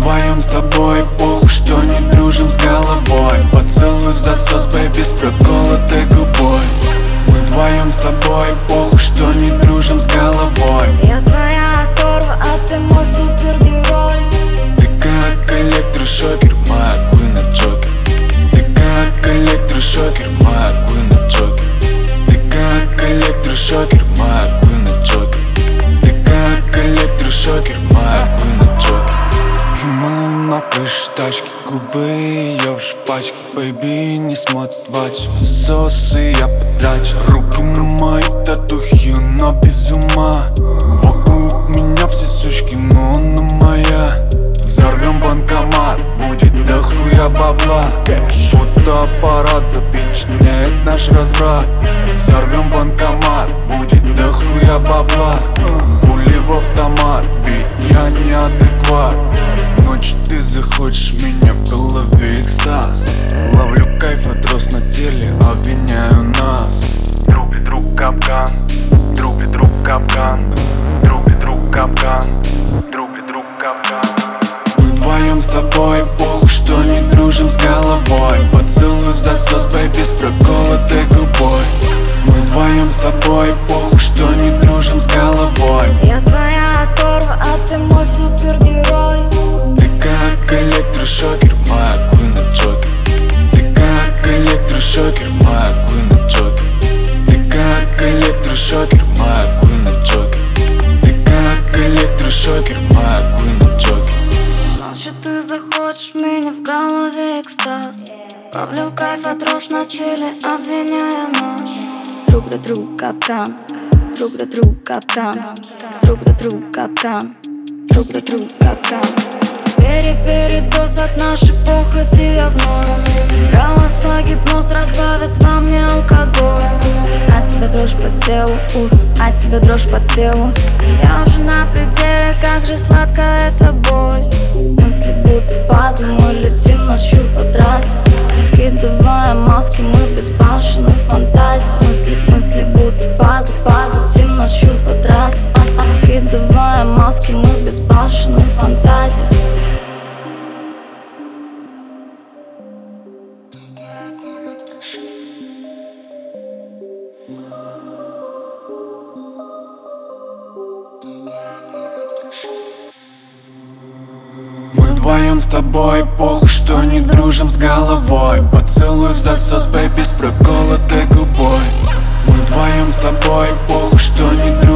вдвоем с тобой, похуй, что не дружим с головой. Поцелуй в засос, бэйби, с проколотой губой. Мы вдвоем с тобой, похуй, что не дружим с головой. Я твоя оторва, а ты мой супергерой. Ты как электрошокер, моя Queen Джокер. Ты как электрошокер, моя Queen Джокер. Ты как электрошокер, моя Queen Джокер. Ты как электрошокер, моя Queen Джокер. И мы на крыше тачки, губы ее в жвачке. Бэйби не смотрит вач, засосы я потрачу. Руки на мои татухи, но без ума. Вокруг меня все сучки, но она моя. Взорвем банкомат, будет дохуя бабла. Фотоаппарат запечатлеет наш разврат. Взорвем банкомат, будет дохуя бабла. Пули в автомат, ведь я неадекват. Ночью ты заходишь, меня в голове экстаз. Ловлю кайф от роз на теле, обвиняю нас. Друг для друга капкан, друг для друга капкан, друг для друга капкан, друг для друга капкан. Мы вдвоем с тобой, похуй, что не дружим с головой. Поцелуй в засос, бэйби, с проколотой губой. Мы вдвоем с тобой, похуй, что не дружим с головой. Я твоя оторва, а ты мой супергерой. Ты как электрошокер, моя Queen Джокер. Ты как электрошокер, моя Queen Джокер. Ты как электрошокер, моя Queen Джокер. Ты как электрошокер, моя Queen Джокер. Ночью ты заходишь, меня в голове экстаз. Ловлю кайф от роз на теле, обвиняя нас. Друг для друга капкан, друг для друга капкан, друг для друга капкан, друг для друга капкан. Передоз от нашей похоти я вновь. Голоса гипноз разбавит во мне алкоголь. От тебя дрожь по телу, от тебя дрожь по телу. Я уже на пределе, как же сладка эта боль. Мысли будто пазлы, мы летим ночью по трассе. Скидывая маски, мы безбашенных фантазий. Мысли будто пазлы, летим ночью по трассе. Скидывая маски, мы безбашенных фантазий. Мы вдвоем с тобой, похуй, что не дружим с головой. Поцелуй в засос, бэйби, с проколотой губой. Мы вдвоем с тобой, похуй, что не дружим.